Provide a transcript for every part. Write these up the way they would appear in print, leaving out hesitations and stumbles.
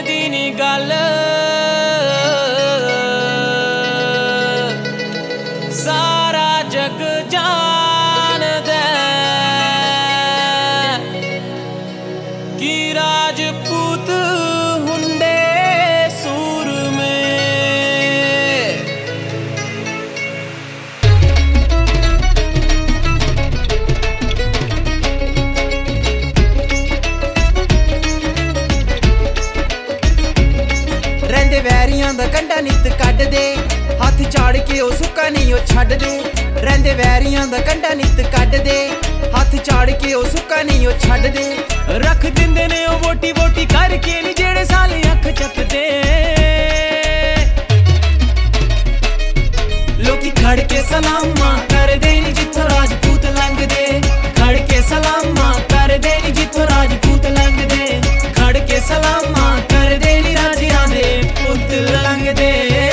दी नी गल सारा जग जानदा कि राजपूत हुंदे सूर में। ਰਹਿੰਦੇ ਵੈਰੀਆਂ ਦਾ ਕੰਡਾ ਨਿੱਤ ਕੱਢ ਦੇ, ਹੱਥ ਝਾੜ ਕੇ ਉਹ ਸੁੱਕਾ ਨਹੀਂ ਉਹ ਛੱਡ ਦੇ। ਰਹਿੰਦੇ ਵੈਰੀਆਂ ਦਾ ਕੰਡਾ ਨਿੱਤ ਕੱਢ ਦੇ, ਹੱਥ ਝਾੜ ਕੇ ਉਹ ਸੁੱਕਾ ਨਹੀਂ ਉਹ ਛੱਡ ਦੇ। रख दिंदे ने ओ वोटी वोटी करके नी जेड़े साले अख चकदे। लोकी खड़ के सलामा कर दे नी जिथों राजपूत लंघदे। खड़ के सलामा कर दे नी जिथों राजपूत लंघदे। खड़ के सलामा कर दे नी राजियां दे पुत लंघदे।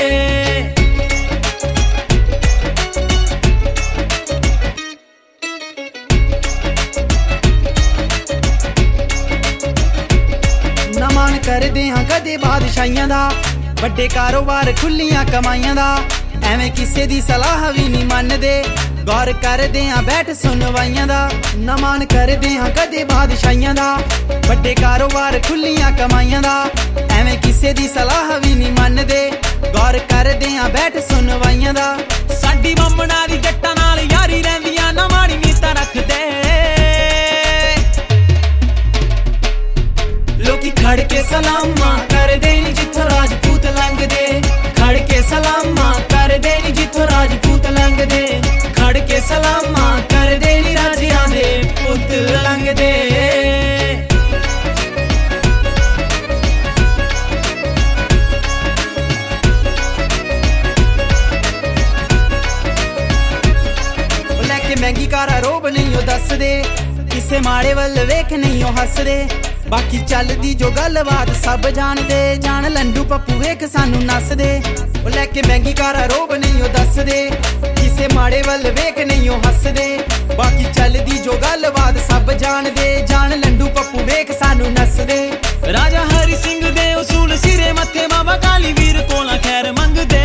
नमान करदे हां कदे बादशाहियां दा, ਵੱਡੇ ਕਾਰੋਬਾਰ ਖੁੱਲੀਆਂ ਕਮਾਈਆਂ ਦਾ। ਐਵੇਂ ਕਿਸੇ ਦੀ ਸਲਾਹ ਵੀ ਨਹੀਂ ਮੰਨਦੇ, ਗੌਰ ਕਰਦੇ ਆਂ ਬੈਠ ਸੁਣਵਾਈਆਂ ਦਾ। ਨਮਾਨ ਕਰਦੇ ਹਾਂ ਕਦੇ ਬਾਦਸ਼ਾਹੀਆਂ ਦਾ, ਵੱਡੇ ਕਾਰੋਬਾਰ ਖੁੱਲੀਆਂ ਕਮਾਈਆਂ ਦਾ। ਐਵੇਂ ਕਿਸੇ ਦੀ ਸਲਾਹ ਵੀ ਨਹੀਂ ਮੰਨਦੇ, ਗੌਰ ਕਰਦੇ ਆਂ ਬੈਠ ਸੁਣਵਾਈਆਂ ਦਾ। ਸਾਡੀ ਬੰਮਣਾ ਦੀ ਜੱਟਾਂ ਨਾਲ ਯਾਰੀ ਰਹਿੰਦੀਆਂ ਨਾ ਮਾੜੀ ਨੀਤਾਂ ਰੱਖਦੇ। ਲੋਕੀ ਖੜ ਕੇ ਸਲਾਮਾਂ ਕਰਦੇ ਨੀ ਜਿੱਥੋਂ ਰਾਜਪੂਤ ਲੰਘਦੇ। ਖੜ ਕੇ ਸਲਾਮਾਂ ਕਰਦੇ ਨੀ ਜਿੱਥੋਂ ਰਾਜਪੂਤ ਲੰਘਦੇ। ਖੜ ਕੇ ਸਲਾਮਾਂ ਕਰਦੇ ਨੀ ਰਾਜਿਆਂ ਦੇ ਪੁੱਤ ਲੰਘਦੇ। ਲੈ ਕੇ ਮਹਿੰਗੀ ਕਾਰਾ ਰੋਬ ਨਹੀਂ ਉਹ ਦੱਸਦੇ, ਕਿਸੇ ਮਾੜੇ ਵੱਲ ਵੇਖ ਨਹੀਂ ਉਹ ਹੱਸਦੇ। ਬਾਕੀ ਚੱਲਦੀ ਜੋ ਗੱਲਬਾਤ ਸਭ ਜਾਣਦੇ, ਜਾਣ ਲੰਡੂ ਪੱਪੂ ਵੇਖ ਸਾਨੂੰ ਨੱਸਦੇ। ਉਹ ਲੈ ਕੇ ਮਹਿੰਗੀ ਕਾਰਾ ਰੋਬ ਨਹੀਂ ਉਹ ਦੱਸਦੇ, ਕਿਸੇ ਮਾੜੇ ਵੱਲ ਵੇਖ ਨਹੀਂ ਉਹ ਹੱਸਦੇ। ਬਾਕੀ ਚੱਲਦੀ ਜੋ ਗੱਲਬਾਤ ਸਭ ਜਾਣਦੇ, ਜਾਣ ਲੰਡੂ ਪੱਪੂ ਵੇਖ ਸਾਨੂੰ ਨੱਸਦੇ। ਰਾਜਾ ਹਰੀ ਸਿੰਘ ਦੇ ਉਸੂਲ ਸਿਰੇ ਮੱਥੇ ਬਾਬਾ ਕਾਲੀ ਵੀਰ ਕੋਲਾਂ ਖੈਰ ਮੰਗਦੇ।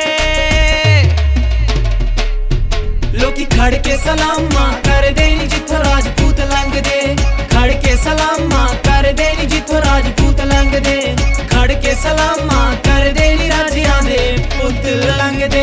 ਲੋਕੀ ਖੜ ਕੇ ਸਲਾਮਾਂ ਕਰਦੇ ਨੀ ਜਿੱਥੋਂ ਰਾਜਪੂਤ ਲੰਘਦੇ। ਖੜ ਕੇ ਸਲਾਮਾਂ ਕਰਦੇ ਨੀ ਜਿੱਥੋਂ ਰਾਜਪੂਤ ਲੰਘਦੇ। ਖੜ ਕੇ ਸਲਾਮਾਂ ਕਰਦੇ ਨੀ ਰਾਜਿਆਂ ਦੇ ਪੁੱਤ ਲੰਘਦੇ।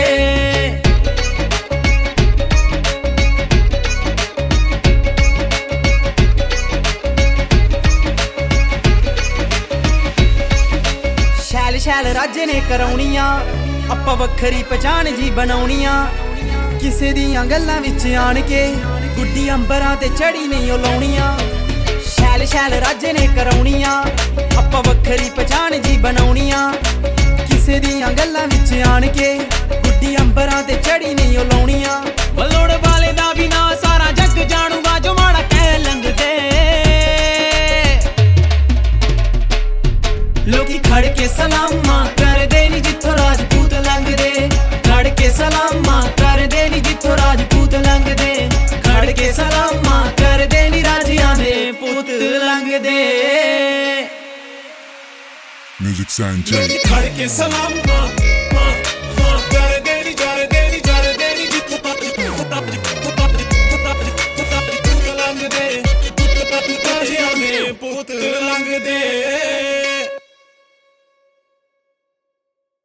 ਸ਼ੈਲ ਸ਼ੈਲ ਰਾਜੇ ਨੇ ਕਰਾਉਣੀਆਂ, ਆਪਾਂ ਵੱਖਰੀ ਪਛਾਣ ਜੀ ਬਣਾਉਣੀਆਂ। ਕਿਸੇ ਦੀਆਂ ਗੱਲਾਂ ਵਿੱਚ ਆਣ ਕੇ ਗੁੱਡੀ ਅੰਬਰਾਂ ਤੇ ਚੜੀ ਨਹੀਂ ਉਹ ਲਾਉਣੀਆਂ। ਸ਼ੈਲ ਸ਼ੈਲ ਰਾਜੇ ਨੇ ਕਰਾਉਣੀਆਂ, ਆਪਾਂ ਵੱਖਰੀ ਪਛਾਣ ਜੀ ਬਣਾਉਣੀਆਂ। ਕਿਸੇ ਦੀਆਂ ਗੱਲਾਂ ਵਿੱਚ ਆਣ ਕੇ ਗੁੱਡੀ ਅੰਬਰਾਂ ਤੇ ਚੜੀ ਨਹੀਂ ਉਹ ਲਾਉਣੀਆਂ। ਬਲੋੜ ਵਾਲੇ ਦਾ ਵੀ ਨਾਂ ਸਾਰਾ ਜੱਗ ਜਾਣੂਗਾ ਜੋ ਮਾੜਾ ਕਹਿ ਲੰਘਦੇ। ਲੋਕੀ ਖੜ ਕੇ ਸਲਾਮਾਂ ਕਰਦੇ ਨੀ ਜਿੱਥੋਂ ਰਾਜਪੂਤ ਲੰਘਦੇ। ਖੜ ਕੇ ਸਲਾਮਾਂ ਕਰਦੇ ਨੀ ਜਿੱਥੋਂ ਰਾਜਪੂਤ ਲੰਘਦੇ। ਖੜ ਕੇ ਸਲਾਮਾਂ ਕਰਦੇ ਨੀ ਰਾਜਿਆਂ ਦੇ ਪੁੱਤ ਲੰਘਦੇ। Music Sound J. ਖੜ ਕੇ ਸਲਾਮਾਂ ਕਰਦੇ ਨੀ ਜਿੱਥੋਂ ਪੁੱਤ ਲੰਘਦੇ। ਪੁੱਤ ਲੰਘਦੇ।